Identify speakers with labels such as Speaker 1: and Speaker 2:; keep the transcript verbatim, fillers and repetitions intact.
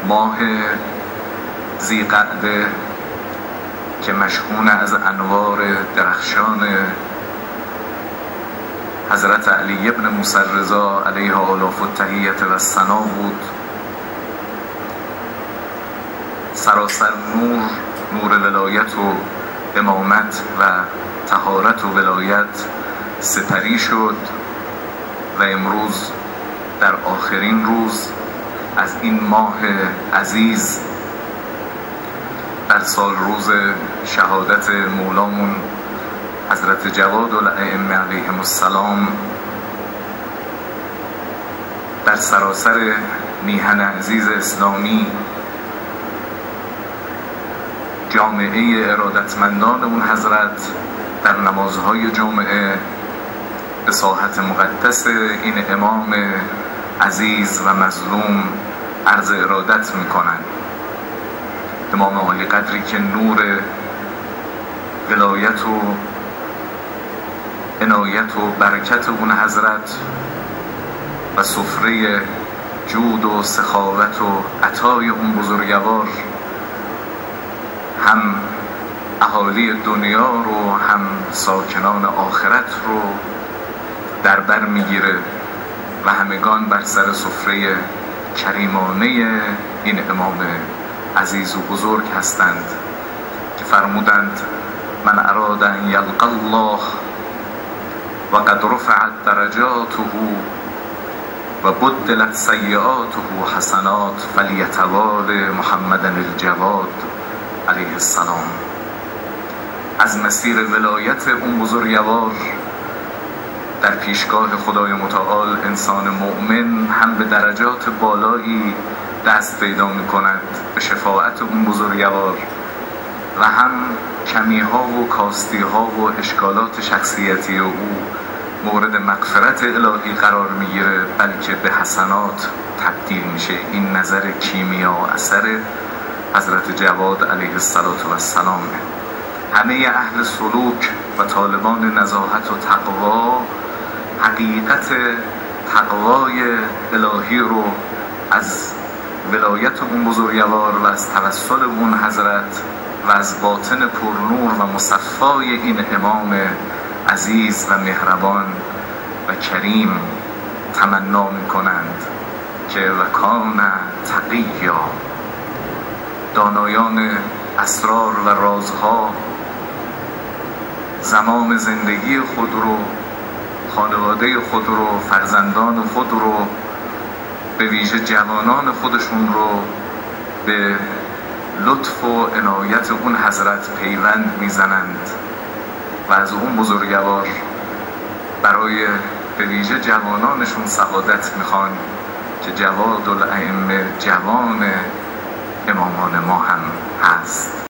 Speaker 1: ماه ذی‌قعده که مشحون از انوار درخشان حضرت علی ابن موسی رضا علیه آلاف التحیة و الثنا بود، سراسر نور نور ولایت و امامت و طهارت و ولایت سپری شد و امروز در آخرین روز از این ماه عزیز در سال روز شهادت مولامون حضرت جواد الائمه علیهم السلام در سراسر میهن عزیز اسلامی جامعه ارادتمندان اون حضرت در نمازهای جمعه به ساحت مقدس این امام عزیز و مظلوم عرض ارادت میکنند. امام عالی قدری که نور ولایت و عنایت و برکت اون حضرت و سفره جود و سخاوت و عطای اون بزرگوار هم اهالی دنیا رو هم ساکنان آخرت رو در بر میگیره و همگان بر سر سفره کریمانه این امام عزیز و بزرگ هستند که فرمودند من اراد ان یلقى الله و قد رفعت درجاته و بدلت سیئاته حسنات فلیتوال محمد الجواد علیه السلام. از مسیر ولایت اون بزرگوار در پیشگاه خدای متعال انسان مؤمن هم به درجات بالایی دست پیدا می کند به شفاعت اون بزرگوار و هم کمی ها و کاستی ها و اشکالات شخصیتی او مورد مغفرت الهی قرار میگیره، بلکه به حسنات تبدیل میشه. این نظر کیمیا و اثر حضرت جواد علیه السلام. همه اهل سلوک و طالبان نزاهت و تقوا حقیقت تقوای الهی رو از ولایت اون بزرگوار و از توسل اون حضرت و از باطن پرنور و مصفای این امام عزیز و مهربان و کریم تمنا می کنند که وکان تقیا. دانایان اسرار و رازها زمام زندگی خود رو، خانواده خود رو، فرزندان خود رو، به ویژه جوانان خودشون رو به لطف و عنایت اون حضرت پیوند میزنند و از اون بزرگوار برای به ویژه جوانانشون سعادت میخوان که جواد الائمه جوان امامان ما هم هست.